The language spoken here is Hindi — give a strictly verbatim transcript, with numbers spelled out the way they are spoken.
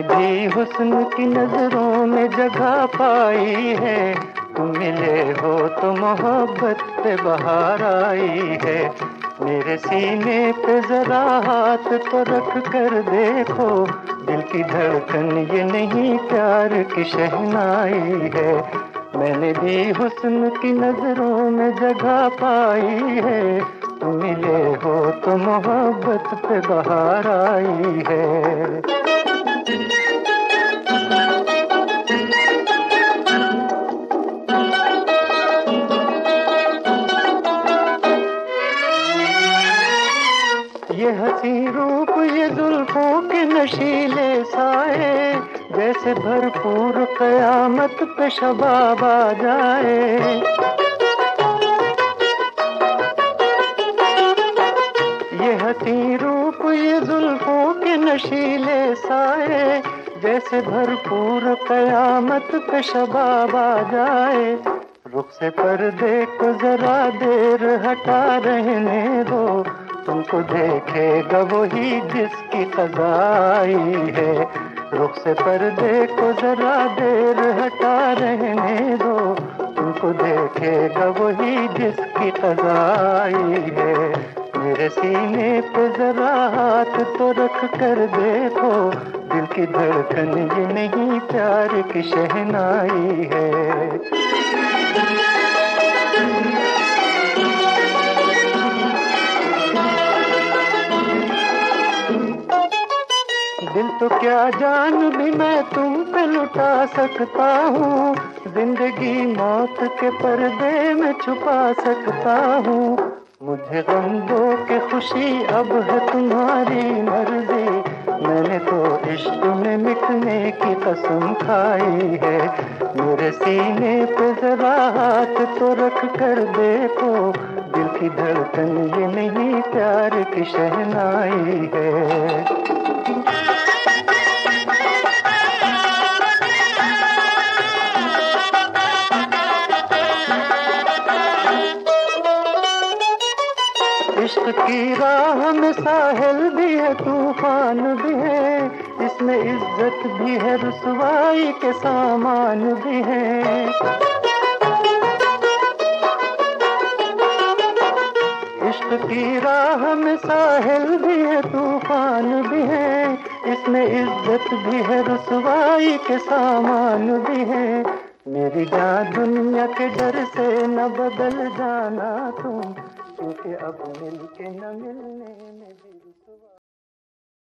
भी हुस्न की नजरों में जगह पाई है। तुम मिले हो तो मोहब्बत पे बहार आई है। मेरे सीने पे जरा हाथ तो रख कर देखो, दिल की धड़कन ये नहीं प्यार की शहनाई है। मैंने भी हुस्न की नजरों में जगह पाई है। तुम मिले हो तो मोहब्बत पे बहार आई है। ये हंसी रूप ये जुल्फों के नशीले साए, जैसे भरपूर कयामत पे शबाब आ जाए। ये हंसी रूप ये जुल्फों के नशीले साए, जैसे भरपूर कयामत पे शबाब आ जाए। रुख से पर्दे को जरा देर हटा रहने दो, तुमको देखेगा वही जिसकी क़ज़ा आई है। रुख से पर्दे को जरा देर हटा रहने दो, तुमको देखेगा वही जिसकी क़ज़ा आई है। मेरे सीने पे जरा हाथ तो रख कर देखो, दिल की धड़कन ये नहीं प्यार की शहनाई है। दिल तो क्या जान भी मैं तुम पे लुटा सकता हूँ, जिंदगी मौत के पर्दे में छुपा सकता हूँ। मुझे गम दो के खुशी अब है तुम्हारी मर्जी, मैंने तो इश्क में मिटने की कसम खाई है। मेरे सीने पे जरा हाथ तो रख कर देखो, दिल की धड़कन ये नहीं प्यार की शहनाई है। इश्क की राह में साहिल भी है तूफान भी है, इसमें इज्जत भी है रुसवाई के सामान भी है। इश्क की राह में साहिल भी है तूफान भी है, इसमें इज्जत भी है रुसवाई के सामान भी है। मेरी जान दुनिया के डर से न बदल जाना तुम, क्योंकि अब मिलके न मिलने में भी